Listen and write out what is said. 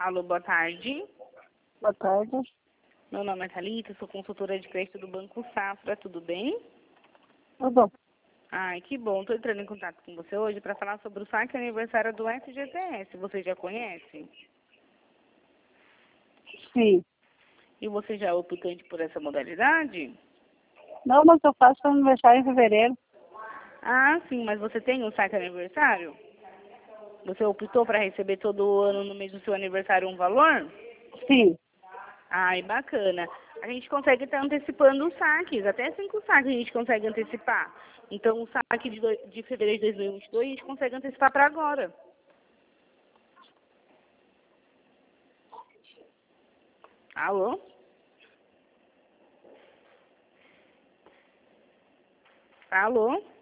Alô, boa tarde. Boa tarde. Meu nome é Thalita, sou consultora de crédito do Banco Safra, tudo bem? Tudo bom? Ai, que bom. Estou entrando em contato com você hoje para falar sobre o saque aniversário do FGTS. Você já conhece? Sim. E você já é optante por essa modalidade? Não, mas eu faço aniversário em fevereiro. Ah, sim, mas você tem um saque aniversário? Você optou para receber todo ano no mês do seu aniversário um valor? Sim. Ai, bacana. A gente consegue estar antecipando os saques, até 5 saques a gente consegue antecipar. Então, o saque de fevereiro de 2022 a gente consegue antecipar para agora. Alô? Alô?